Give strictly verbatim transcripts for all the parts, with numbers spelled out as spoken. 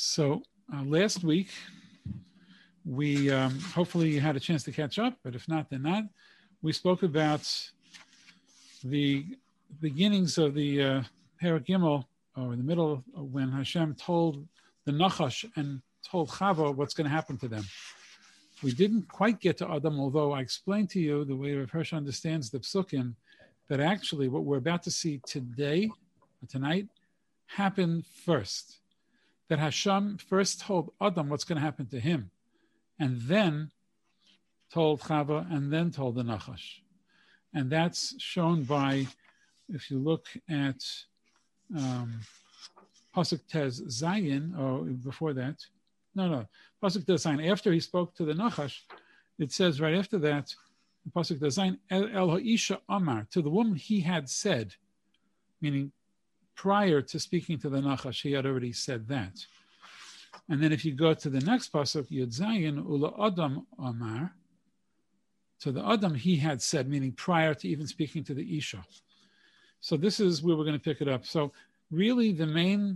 So uh, last week, we um, hopefully you had a chance to catch up, but if not, then not. We spoke about the beginnings of the uh, Perek Gimel, or in the middle of when Hashem told the Nachash and told Chava what's going to happen to them. We didn't quite get to Adam, although I explained to you the way Rav Hirsch understands the Psukim, that actually what we're about to see today, or tonight, happened first. That Hashem first told Adam what's going to happen to him, and then told Chava, and then told the Nachash. And that's shown by, if you look at um, Pasuk Tez Zayin, or before that, no, no, Pasuk Tez Zayin, after he spoke to the Nachash, it says right after that, Pasuk Tez Zayin, El, El Ha'isha Amar, to the woman he had said, meaning prior to speaking to the Nachash, he had already said that. And then if you go to the next Pasuk, Yud Zayin, Ula Adam Amar, to the Adam he had said, meaning prior to even speaking to the Isha. So this is where we're going to pick it up. So really the main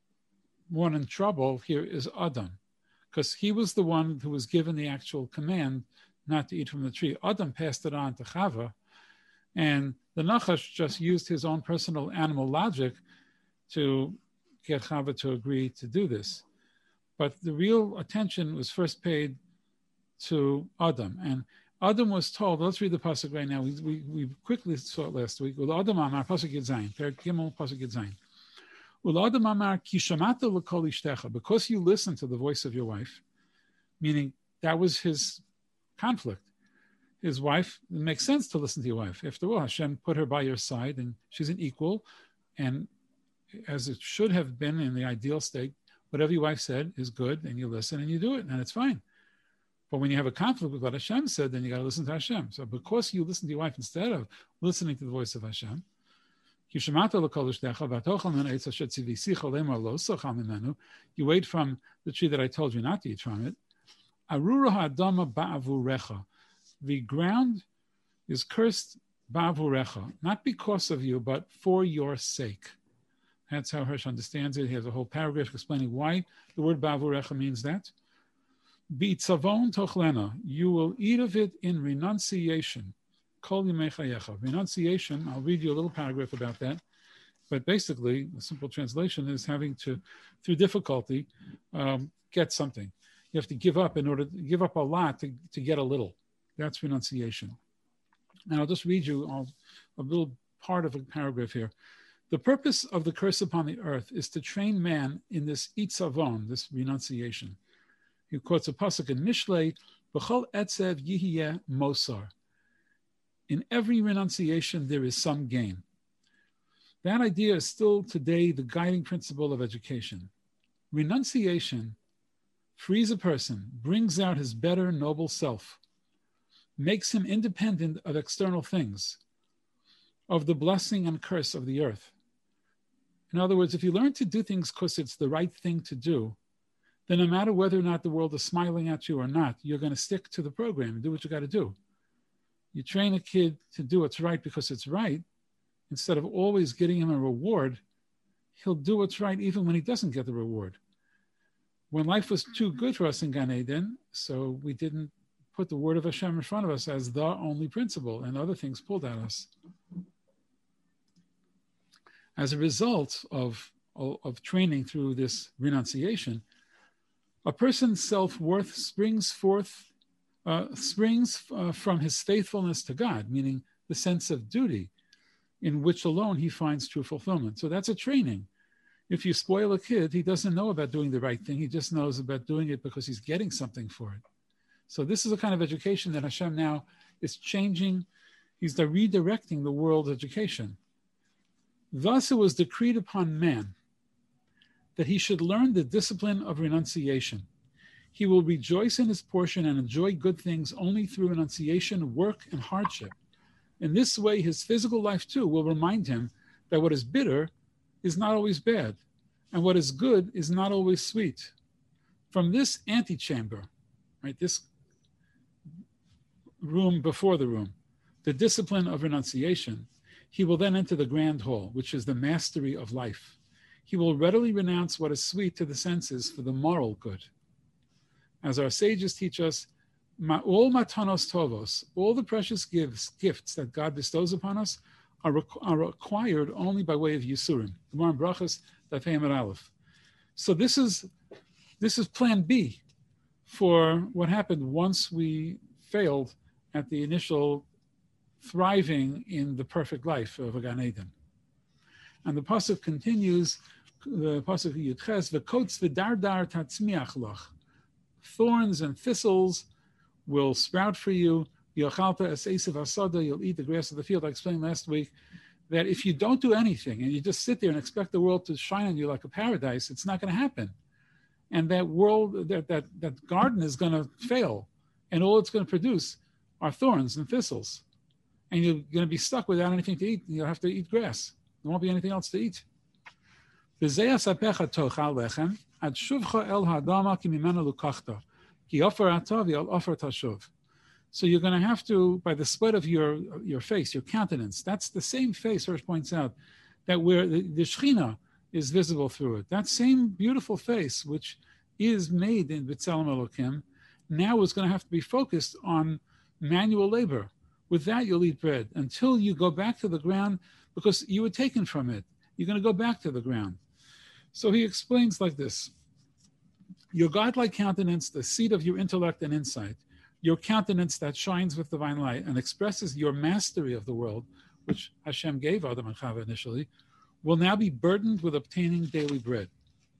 one in trouble here is Adam, because he was the one who was given the actual command not to eat from the tree. Adam passed it on to Chava, and the Nachash just used his own personal animal logic to get Chava to agree to do this. But the real attention was first paid to Adam. And Adam was told, let's read the pasuk right now. We, we, we quickly saw it last week. Adam Amar, pasuk Yud Zayin, Perek Gimel, pasuk Yud Zayin. Adam Amar, ki shamata l'kol ishtecha, because you listened to the voice of your wife, meaning that was his conflict. His wife, it makes sense to listen to your wife. After all, Hashem put her by your side, and she's an equal, and as it should have been in the ideal state, whatever your wife said is good, and you listen and you do it, and it's fine. But when you have a conflict with what Hashem said, then you got to listen to Hashem. So because you listen to your wife instead of listening to the voice of Hashem, you wait from the tree that I told you not to eat from it. The ground is cursed ba'avurecha, not because of you, but for your sake. That's how Hirsch understands it. He has a whole paragraph explaining why the word ba'avurecha means that. B'itzavon tochlena, you will eat of it in renunciation. Kol yimei chayecha. Renunciation, I'll read you a little paragraph about that. But basically, the simple translation is having to, through difficulty, um, get something. You have to give up in order to give up a lot to, to get a little. That's renunciation. And I'll just read you all, a little part of a paragraph here. The purpose of the curse upon the earth is to train man in this itzavon, this renunciation. He quotes a pasuk in Mishlei, B'chol etzev yihiyeh mosar. In every renunciation, there is some gain. That idea is still today the guiding principle of education. Renunciation frees a person, brings out his better, noble self, makes him independent of external things, of the blessing and curse of the earth. In other words, if you learn to do things because it's the right thing to do, then no matter whether or not the world is smiling at you or not, you're going to stick to the program and do what you got to do. You train a kid to do what's right because it's right, instead of always getting him a reward, he'll do what's right even when he doesn't get the reward. When life was too good for us in Gan Eden, so we didn't put the word of Hashem in front of us as the only principle, and other things pulled at us. As a result of, of, of training through this renunciation, a person's self-worth springs forth, uh, springs uh, from his faithfulness to God, meaning the sense of duty, in which alone he finds true fulfillment. So that's a training. If you spoil a kid, he doesn't know about doing the right thing. He just knows about doing it because he's getting something for it. So this is a kind of education that Hashem now is changing. He's redirecting the world's education. Thus it was decreed upon man that he should learn the discipline of renunciation. He will rejoice in his portion and enjoy good things only through renunciation, work, and hardship. In this way, his physical life, too, will remind him that what is bitter is not always bad, and what is good is not always sweet. From this antechamber, right, this room before the room, the discipline of renunciation, he will then enter the grand hall, which is the mastery of life. he will readily renounce what is sweet to the senses for the moral good. As our sages teach us, all matanos tovos, all the precious gifts, gifts that God bestows upon us are, requ- are acquired only by way of Yisurim. Gemara in Brachos, Daf Hey Amud Aleph. So this is this is plan B for what happened once we failed at the initial thriving in the perfect life of a Gan Eden. And the pasuk continues, the pasuk Yudches, v'kotz v'dardar tatzmiach loch. Thorns and thistles will sprout for you. Yochalta es esav hasada, you'll eat the grass of the field. I explained last week that if you don't do anything and you just sit there and expect the world to shine on you like a paradise, it's not going to happen. And that world, that that, that garden is going to fail. And all it's going to produce are thorns and thistles. And you're going to be stuck without anything to eat. You'll have to eat grass. There won't be anything else to eat. Ad shuvcha el hadama ki mimena lukachta, ki ofer ata v'al ofer tashuv. So you're going to have to, by the sweat of your your face, your countenance, that's the same face, Hirsch points out, that where the, the Shechina is visible through it. That same beautiful face, which is made in B'Tselem Elokim, now is going to have to be focused on manual labor. With that, you'll eat bread until you go back to the ground, because you were taken from it. You're going to go back to the ground. So he explains like this. Your godlike countenance, the seat of your intellect and insight, your countenance that shines with divine light and expresses your mastery of the world, which Hashem gave Adam and Chava initially, will now be burdened with obtaining daily bread.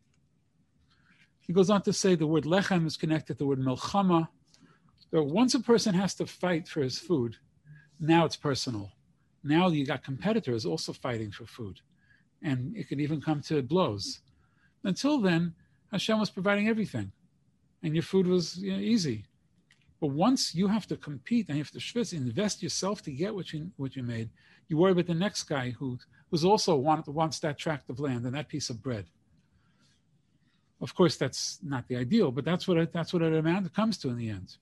He goes on to say the word lechem is connected to the word milchama. So once a person has to fight for his food, now it's personal. Now you got competitors also fighting for food. And it can even come to blows. Until then, Hashem was providing everything. And your food was, you know, easy. But once you have to compete and you have to schwitz, invest yourself to get what you what you made, you worry about the next guy who who's also want, wants that tract of land and that piece of bread. Of course, that's not the ideal, but that's what it, that's what it amount comes to in the end.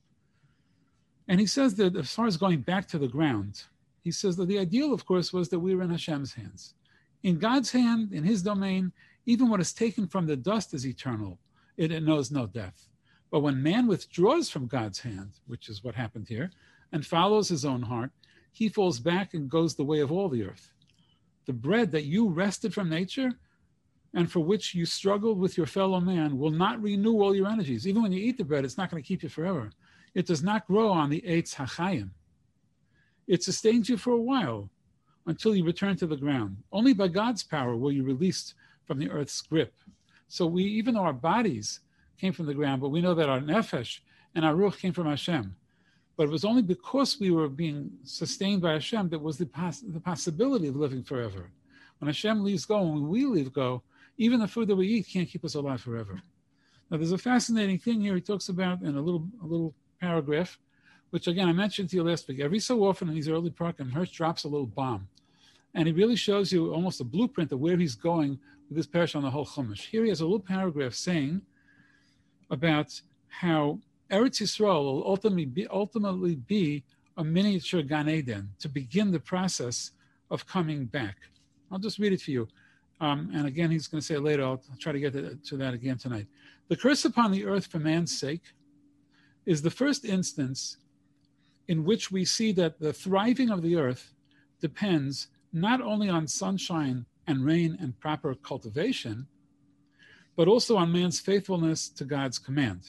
And he says that as far as going back to the ground, he says that the ideal, of course, was that we were in Hashem's hands. In God's hand, in his domain, even what is taken from the dust is eternal. It, it knows no death. But when man withdraws from God's hand, which is what happened here, and follows his own heart, he falls back and goes the way of all the earth. The bread that you wrested from nature and for which you struggled with your fellow man will not renew all your energies. Even when you eat the bread, it's not going to keep you forever. It does not grow on the Eitz HaChayim. It sustains you for a while until you return to the ground. Only by God's power will you released from the earth's grip. So we, even though our bodies came from the ground, but we know that our nefesh and our ruach came from Hashem. But it was only because we were being sustained by Hashem that was the, poss- the possibility of living forever. When Hashem leaves go, and when we leave go, even the food that we eat can't keep us alive forever. Now, there's a fascinating thing here he talks about in a little a little paragraph, which, again, I mentioned to you last week. Every so often in these early Prakim, Hirsch drops a little bomb. And he really shows you almost a blueprint of where he's going with this parasha on the whole Chumash. Here he has a little paragraph saying about how Eretz Yisrael will ultimately be, ultimately be a miniature Gan Eden to begin the process of coming back. I'll just read it for you. Um, and again, he's going to say it later. I'll, I'll try to get to, to that again tonight. The curse upon the earth for man's sake is the first instance in which we see that the thriving of the earth depends not only on sunshine and rain and proper cultivation, but also on man's faithfulness to God's command.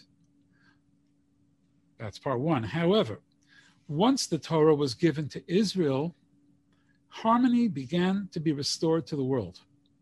That's part one. However, once the Torah was given to Israel, harmony began to be restored to the world.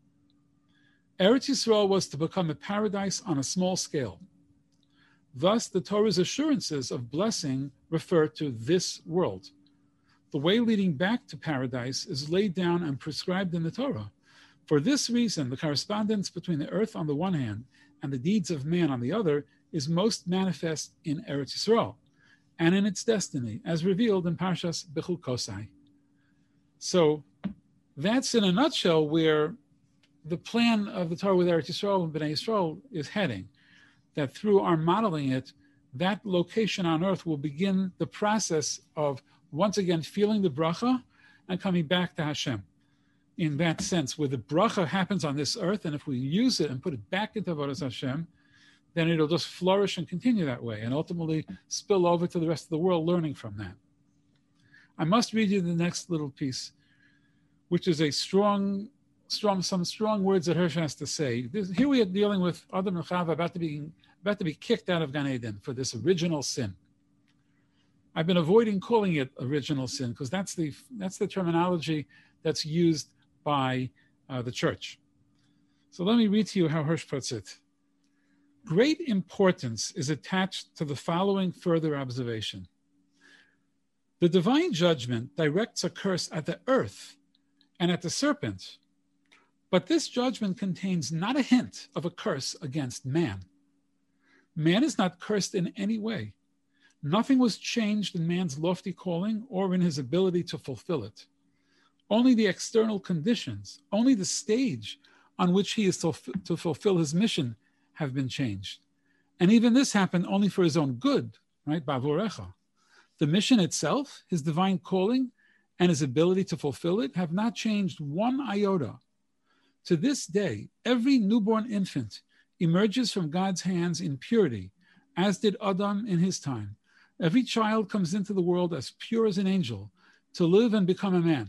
Eretz Yisrael was to become a paradise on a small scale. Thus, the Torah's assurances of blessing refer to this world. The way leading back to paradise is laid down and prescribed in the Torah. For this reason, the correspondence between the earth on the one hand and the deeds of man on the other is most manifest in Eretz Yisrael and in its destiny, as revealed in Parshas Bechukosai. So that's in a nutshell where the plan of the Torah with Eretz Yisrael and Bnei Yisrael is heading, that through our modeling it, that location on earth will begin the process of once again feeling the bracha and coming back to Hashem. in that sense, where the bracha happens on this earth, and if we use it and put it back into Avodas Hashem, then it'll just flourish and continue that way, and ultimately spill over to the rest of the world, learning from that. I must read you the next little piece, which is a strong, strong, some strong words that Hirsch has to say. This, here we are dealing with Adam and Chava about to be about to be kicked out of Gan Eden for this original sin. I've been avoiding calling it original sin because that's the that's the terminology that's used by uh, the church. So let me read to you how Hirsch puts it. Great importance is attached to the following further observation. The divine judgment directs a curse at the earth and at the serpent, but this judgment contains not a hint of a curse against man. Man is not cursed in any way. Nothing was changed in man's lofty calling or in his ability to fulfill it. Only the external conditions, only the stage on which he is to, to fulfill his mission have been changed. And even this happened only for his own good, right? Ba'avorecha. The mission itself, his divine calling, and his ability to fulfill it have not changed one iota. To this day, every newborn infant emerges from God's hands in purity, as did Adam in his time. Every child comes into the world as pure as an angel to live and become a man.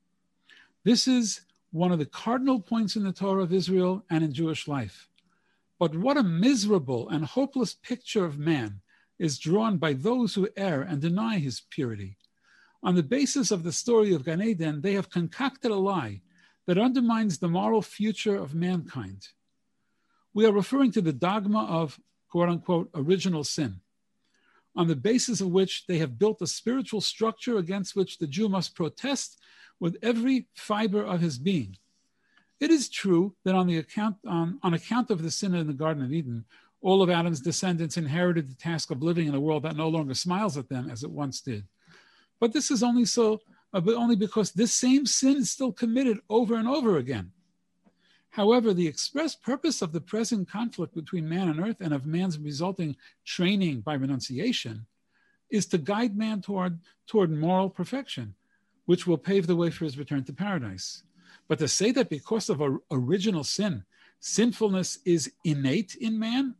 This is one of the cardinal points in the Torah of Israel and in Jewish life. But what a miserable and hopeless picture of man is drawn by those who err and deny his purity. On the basis of the story of Gan Eden, they have concocted a lie that undermines the moral future of mankind. We are referring to the dogma of, quote unquote, original sin, on the basis of which they have built a spiritual structure against which the Jew must protest with every fiber of his being. It is true that on the account on, on account of the sin in the Garden of Eden, all of Adam's descendants inherited the task of living in a world that no longer smiles at them as it once did. But this is only so, uh, but only because this same sin is still committed over and over again. However, the express purpose of the present conflict between man and earth and of man's resulting training by renunciation is to guide man toward, toward moral perfection, which will pave the way for his return to paradise. But to say that because of our original sin, sinfulness is innate in man,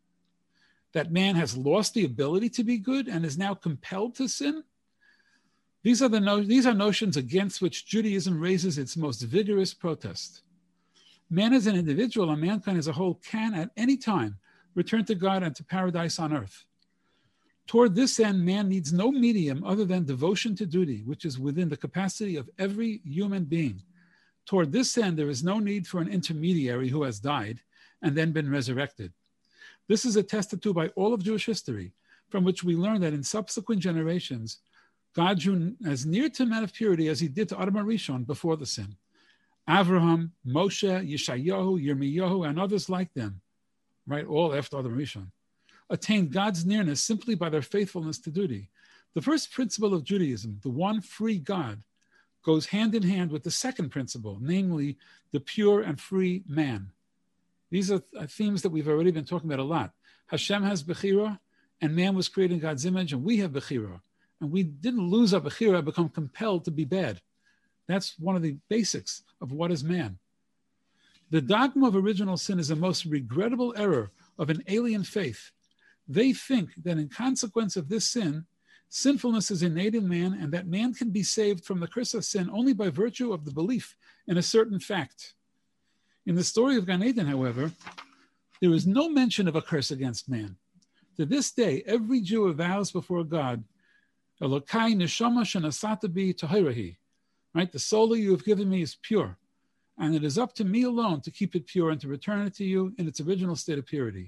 that man has lost the ability to be good and is now compelled to sin, these are, the no, these are notions against which Judaism raises its most vigorous protest. Man as an individual and mankind as a whole can at any time return to God and to paradise on earth. Toward this end, man needs no medium other than devotion to duty, which is within the capacity of every human being. Toward this end, there is no need for an intermediary who has died and then been resurrected. This is attested to by all of Jewish history, from which we learn that in subsequent generations, God drew as near to man of purity as he did to Adam HaRishon before the sin. Avraham, Moshe, Yeshayahu, Yirmiyahu, and others like them, right, all after Adam HaRishon, attained God's nearness simply by their faithfulness to duty. The first principle of Judaism, the one free God, goes hand in hand with the second principle, namely the pure and free man. These are themes that we've already been talking about a lot. Hashem has Bechira, and man was created in God's image, and we have Bechira. And we didn't lose our Bechira, become compelled to be bad. That's one of the basics of what is man. The dogma of original sin is the most regrettable error of an alien faith. They think that in consequence of this sin, sinfulness is innate in man and that man can be saved from the curse of sin only by virtue of the belief in a certain fact. In the story of Gan Eden, however, there is no mention of a curse against man. To this day, every Jew vows before God, Elokai neshama shenasata bi tahirahi, right? The soul that you have given me is pure, and it is up to me alone to keep it pure and to return it to you in its original state of purity.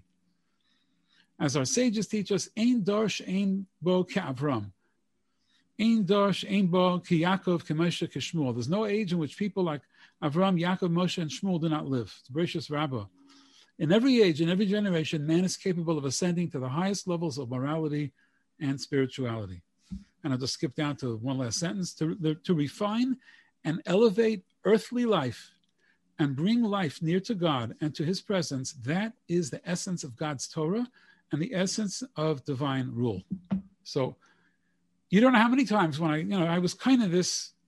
As our sages teach us, Ein darsh ein bo k'Avram. Ein darsh ein bo k'Yakov k'Moshe k'Shmuel. There's no age in which people like Avram, Yaakov, Moshe, and Shmuel do not live. It's Bereshis Rabbah. In every age, in every generation, man is capable of ascending to the highest levels of morality and spirituality. And I'll just skip down to one last sentence. To, to refine and elevate earthly life and bring life near to God and to his presence, that is the essence of God's Torah and the essence of divine rule. So you don't know how many times when I, you know, I was kind of this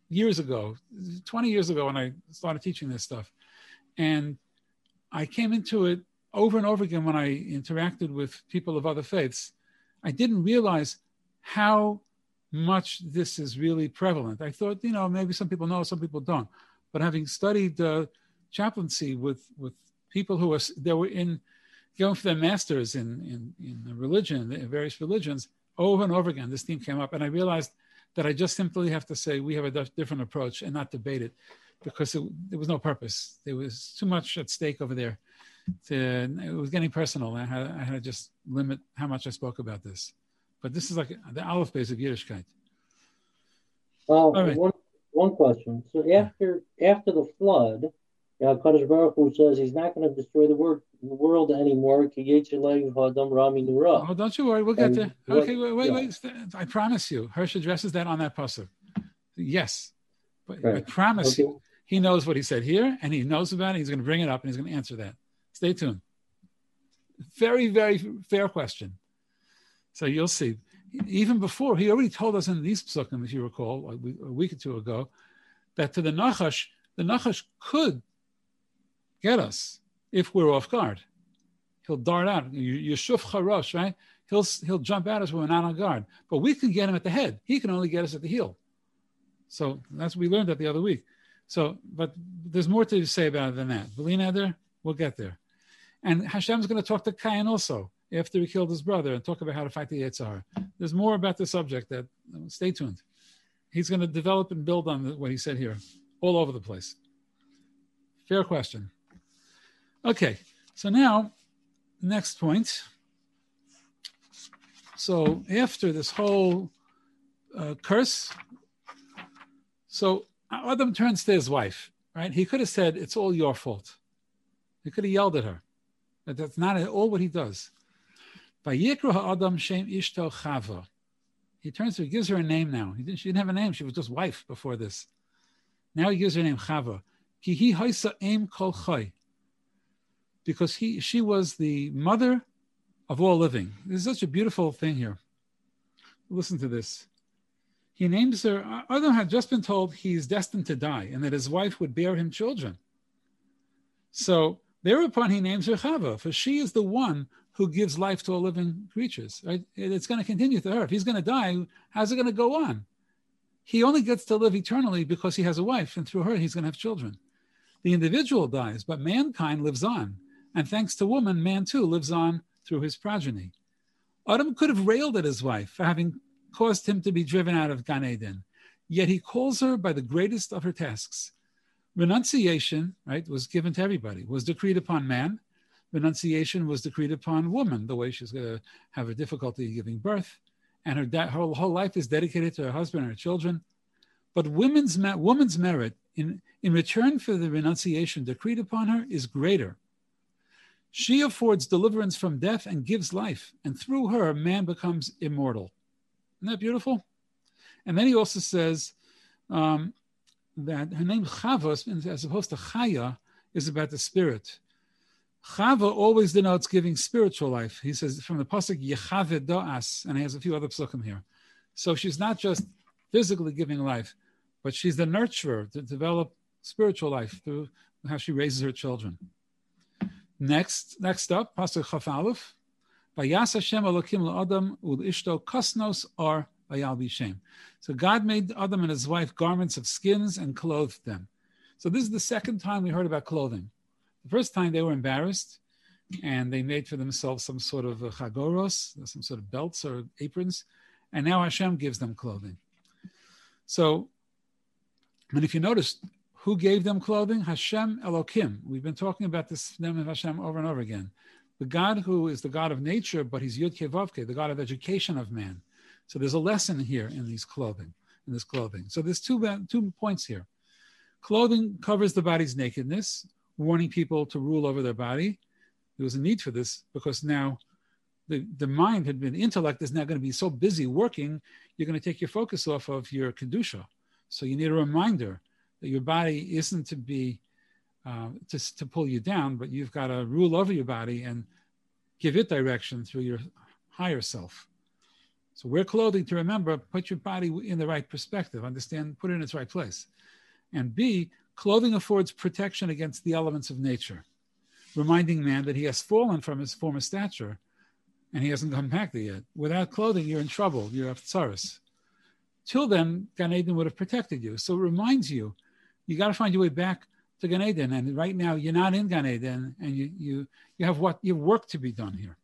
years ago, twenty years ago when I started teaching this stuff. And I came into it over and over again when I interacted with people of other faiths. I didn't realize how much this is really prevalent. I thought, you know, maybe some people know, some people don't. But having studied uh, chaplaincy with, with people who were, they were in, going for their masters in, in, in religion, in various religions, over and over again, this theme came up. And I realized that I just simply have to say we have a different approach and not debate it, because it, there was no purpose. There was too much at stake over there. To, it was getting personal. I had, I had to just limit how much I spoke about this. But this is like the Aleph base of Yiddishkeit. Uh, right. one, one question. So after after the flood, uh, Kadosh Baruch Hu says he's not going to destroy the world, the world anymore. Oh, don't you worry. We'll get And there. what- Okay, wait, wait, yeah. wait. I promise you. Hirsch addresses that on that pasuk. Yes. But I Right. promise Okay. you, he knows what he said here, and he knows about it. He's going to bring it up, and he's going to answer that. Stay tuned. Very, very fair question. So you'll see. Even before, he already told us in these psukim, if you recall, a week, a week or two ago, that to the Nachash, the Nachash could get us if we're off guard. He'll dart out. Yeshuf Charosh, right? He'll, he'll jump at us when we're not on guard. But we can get him at the head. He can only get us at the heel. So that's, we learned that the other week. So, but there's more to say about it than that. Belina there, we'll get there. And Hashem's going to talk to Cain also after he killed his brother and talk about how to fight the Yetzer Hara. There's more about the subject. That stay tuned. He's going to develop and build on what he said here, all over the place. Fair question. Okay, so now, next point. So after this whole uh, curse, so Adam turns to his wife, right? He could have said, it's all your fault. He could have yelled at her. But that's not at all what he does. Vayikra ha'adam shem ishto Chava. He turns to her, he gives her a name now. He didn't, she didn't have a name. She was just wife before this. Now he gives her a name, Chava. Ki hi haisa em kol chai. Because he, she was the mother of all living. This is such a beautiful thing here. Listen to this. He names her, Adam had just been told he's destined to die and that his wife would bear him children. So thereupon he names her Chava, for she is the one who gives life to all living creatures. Right? It's going to continue to her. If he's going to die, how's it going to go on? He only gets to live eternally because he has a wife, and through her he's going to have children. The individual dies, but mankind lives on. And thanks to woman, man too lives on through his progeny. Adam could have railed at his wife for having caused him to be driven out of Gan Eden, yet he calls her by the greatest of her tasks. Renunciation, right, was given to everybody, was decreed upon man. Renunciation was decreed upon woman, the way she's going to have a difficulty giving birth, and her, de- her whole life is dedicated to her husband and her children. But women's, woman's merit in, in return for the renunciation decreed upon her is greater. She affords deliverance from death and gives life, and through her, man becomes immortal. Isn't that beautiful? And then he also says um, that her name Chava, as opposed to Chaya, is about the spirit. Chava always denotes giving spiritual life. He says from the pasuk Yechave Do'as, and he has a few other psukim here. So she's not just physically giving life, but she's the nurturer to develop spiritual life through how she raises her children. Next, next up, pasuk Chaf Aleph. Vayas Hashem Elokim la'Adam u'ishto kasnos or vayal bishem. So God made Adam and his wife garments of skins and clothed them. So this is the second time we heard about clothing. The first time they were embarrassed and they made for themselves some sort of chagoros, some sort of belts or aprons, and now Hashem gives them clothing. So, and if you notice, who gave them clothing? Hashem Elokim. We've been talking about this name of Hashem over and over again. The God who is the God of nature, but he's Yud Kei Vav Kei, the God of education of man. So there's a lesson here in these clothing, in this clothing. So there's two, two points here. Clothing covers the body's nakedness, warning people to rule over their body. There was a need for this because now the, the mind had been, intellect is now going to be so busy working, you're going to take your focus off of your Kedusha. So you need a reminder that your body isn't to be Uh, to, to pull you down, but you've got to rule over your body and give it direction through your higher self. So wear clothing to remember, put your body in the right perspective, understand, put it in its right place. And B, clothing affords protection against the elements of nature, reminding man that he has fallen from his former stature and he hasn't come back there yet. Without clothing, you're in trouble. You have tsaris. Till then, Gan Eden would have protected you. So it reminds you, you got to find your way back to Gan Eden. And right now, you're not in Gan Eden, and you you you have what you have work to be done here.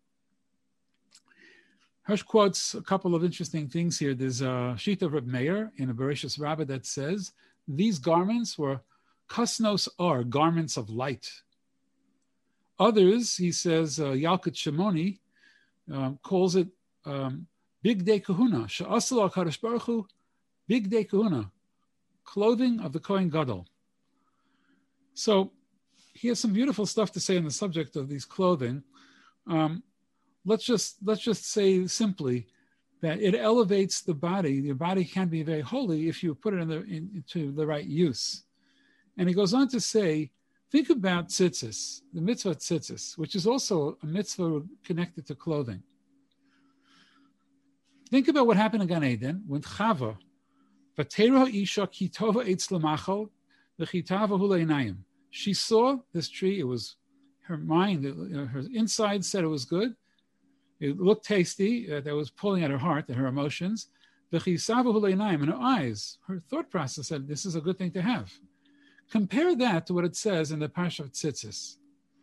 Hirsch quotes a couple of interesting things here. There's a sheet of Reb Meir in a Bereshis Rabbah that says these garments were kasnos or garments of light. Others, he says, uh, Yalkut Shimoni um, calls it um, Big Day Kahuna, Sha'asal HaKadosh Baruch Hu, Big Day Kahuna, clothing of the Kohen Gadol. So he has some beautiful stuff to say on the subject of these clothing. Um, let's just let's just say simply that it elevates the body. Your body can be very holy if you put it in the, in, into the right use. And he goes on to say, think about tzitzis, the mitzvah tzitzis, which is also a mitzvah connected to clothing. Think about what happened in Gan Eden when Chava, Vatera Isha Kitova Eitz Lamachal, the Chitava Huleinayim. She saw this tree. It was her mind, her inside said it was good. It looked tasty. Uh, that was pulling at her heart, at her emotions. The Chisava Huleinayim, in her eyes, her thought process said, this is a good thing to have. Compare that to what it says in the Parsha of Tzitzis.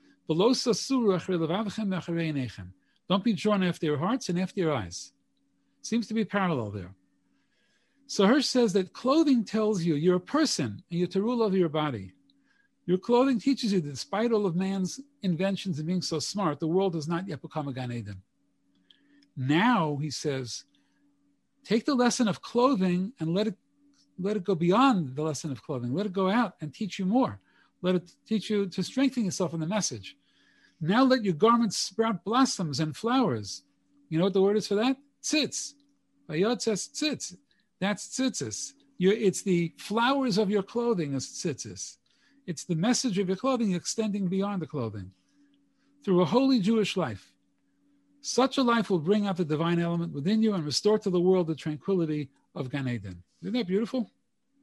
Don't be drawn after your hearts and after your eyes. Seems to be parallel there. So Hirsch says that clothing tells you you're a person and you're to rule over your body. Your clothing teaches you that despite all of man's inventions and being so smart, the world has not yet become a Gan Eden. Now, he says, take the lesson of clothing and let it let it go beyond the lesson of clothing. Let it go out and teach you more. Let it teach you to strengthen yourself in the message. Now let your garments sprout blossoms and flowers. You know what the word is for that? Tzitz. Vayot says tzitz. That's tzitzis. You're, it's the flowers of your clothing as tzitzis. It's the message of your clothing extending beyond the clothing. Through a holy Jewish life. Such a life will bring out the divine element within you and restore to the world the tranquility of Gan Eden. Isn't that beautiful?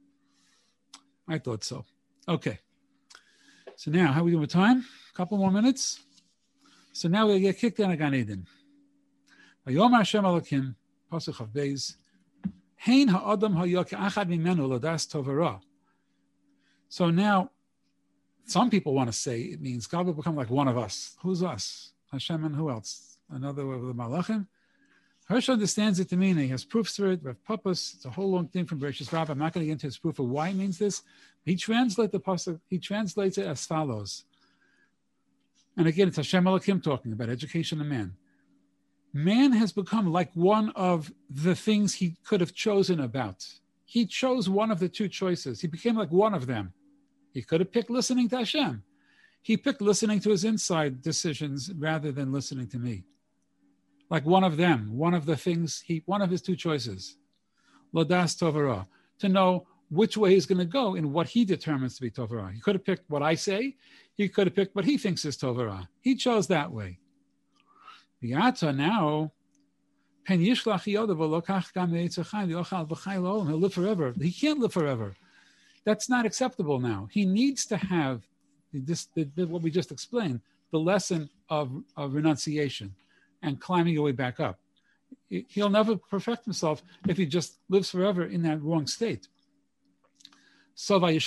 I thought so. Okay. So now, how are we doing with time? A couple more minutes. So now we get kicked out of Gan Eden. Vayomar Hashem Elokim, Pasuk Chav Beis, Hein ha'adam ha'yo ke'achad mimenu l'das tov v'ra. So now, some people want to say it means God will become like one of us. Who's us? Hashem and who else? Another of the Malachim. Hirsch understands it to mean he has proofs for it. Rav Papas, it's a whole long thing from Bereshis Rabbah. I'm not going to get into his proof of why it means this. He translates the pasuk. He translates it as follows. And again, it's Hashem Elokim talking about education of man. Man has become like one of the things he could have chosen about. He chose one of the two choices. He became like one of them. He could have picked listening to Hashem. He picked listening to his inside decisions rather than listening to me. Like one of them, one of the things, he, one of his two choices. Lodas Tovara, to know which way he's going to go in what he determines to be Tovara. He could have picked what I say. He could have picked what he thinks is Tovara. He chose that way. Viata now, Pen Yishlach Yodav Lokach Gam Eitzachayim Yochal V'Chai L'Olam. He'll live forever. He can't live forever. That's not acceptable now. He needs to have this, the, the, what we just explained, the lesson of, of renunciation and climbing your way back up. He'll never perfect himself if he just lives forever in that wrong state. So he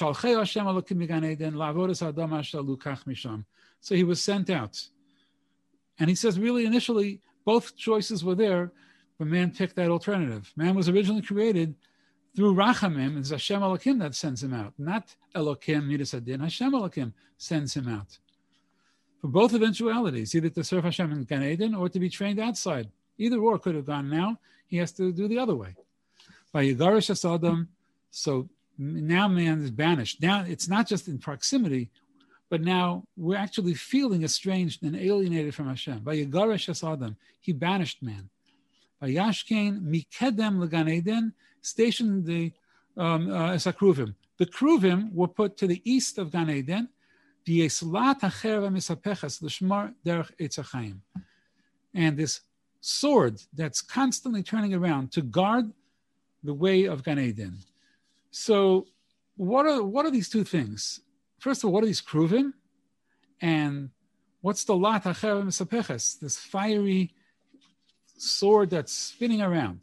was sent out. And he says, really, initially, both choices were there, but man picked that alternative. Man was originally created through Rachamim, it's Hashem Elokim that sends him out, not Elokim Midas Adin. Hashem Elokim sends him out. For both eventualities, either to serve Hashem in Gan Eden or to be trained outside. Either or could have gone now. He has to do the other way. By Yigarish Asadam, so now man is banished. Now it's not just in proximity, but now we're actually feeling estranged and alienated from Hashem. By Yigarish Asadam, he banished man. By Yashkein Mikedem Legan Eden, stationed the um, uh, as a Kruvim. The Kruvim were put to the east of Gan Eden. And this sword that's constantly turning around to guard the way of Gan Eden. So what are what are these two things? First of all, what are these kruvim? And what's the lat hacher mesapeches, this fiery sword that's spinning around?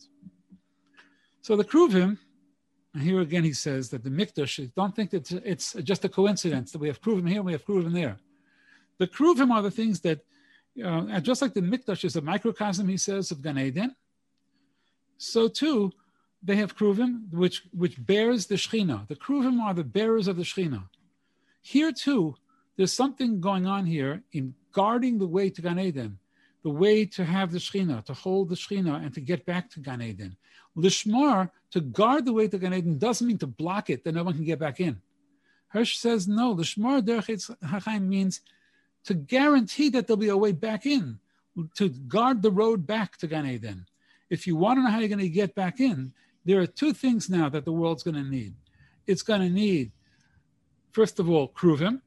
So the kruvim, and here again he says that the mikdash, don't think that it's just a coincidence that we have kruvim here and we have kruvim there. The kruvim are the things that, uh, just like the mikdash is a microcosm, he says, of Gan Eden, so too they have kruvim, which which bears the Shechina. The kruvim are the bearers of the Shechina. Here too, there's something going on here in guarding the way to Gan Eden, the way to have the Shechina, to hold the Shechina and to get back to Gan Eden. Lishmar, to guard the way to Gan Eden, doesn't mean to block it, that no one can get back in. Hirsch says, no, Lishmar derech Eitz HaChaim means to guarantee that there'll be a way back in, to guard the road back to Gan Eden. If you want to know how you're going to get back in, there are two things now that the world's going to need. It's going to need, first of all, kruvim,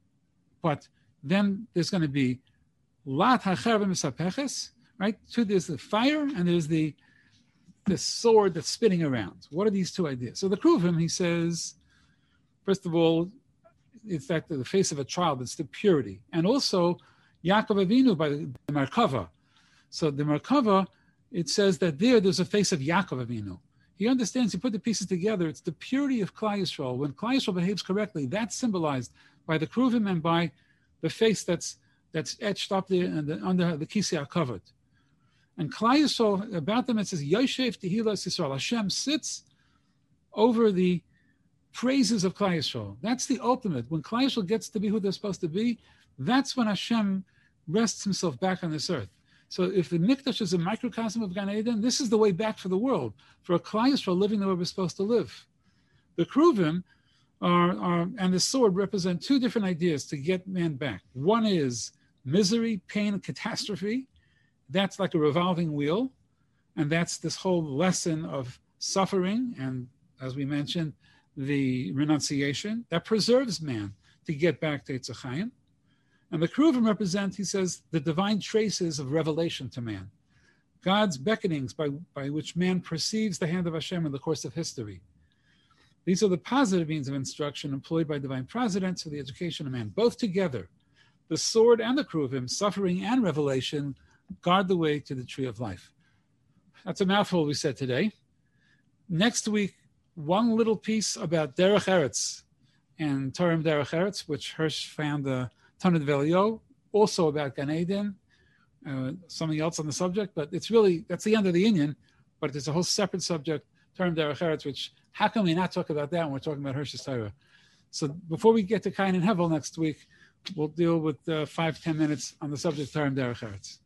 but then there's going to be lat hacher v'mesapeches, right? So there's the fire and there's the the sword that's spinning around. What are these two ideas? So the kruvim, he says, first of all, it's that the face of a child, it's the purity. And also, Yaakov Avinu by the, the Merkava. So the Merkava, it says that there, there's a face of Yaakov Avinu. He understands, he put the pieces together, it's the purity of Klal Yisrael. When Klal Yisrael behaves correctly, that's symbolized by the kruvim and by the face that's that's etched up there and the, under the kisei covered. And Klal Yisrael, about them it says, Yoshev Tehilas Yisrael. Hashem sits over the praises of Klal Yisrael. That's the ultimate. When Klal Yisrael gets to be who they're supposed to be, that's when Hashem rests himself back on this earth. So if the Mikdash is a microcosm of Gan Eden, this is the way back for the world, for a Klal Yisrael living the way we're supposed to live. The kruvim are, are, and the sword represent two different ideas to get man back. One is misery, pain, and catastrophe. That's like a revolving wheel. And that's this whole lesson of suffering and, as we mentioned, the renunciation that preserves man to get back to Eitz HaChaim. And the kruvim represent, he says, the divine traces of revelation to man, God's beckonings by, by which man perceives the hand of Hashem in the course of history. These are the positive means of instruction employed by divine providence for the education of man. Both together, the sword and the kruvim, suffering and revelation, guard the way to the tree of life. That's a mouthful we said today. Next week, one little piece about Derech Eretz and Torah Derech Eretz, which Hirsch found the Tanit Velio, also about Gan Eden, uh, something else on the subject, but it's really, that's the end of the Inyan, but there's a whole separate subject, Torah Derech Eretz, which, how can we not talk about that when we're talking about Hirsch's Torah? So before we get to Kain and Hevel next week, we'll deal with uh, five, ten minutes on the subject of Torah Derech Eretz.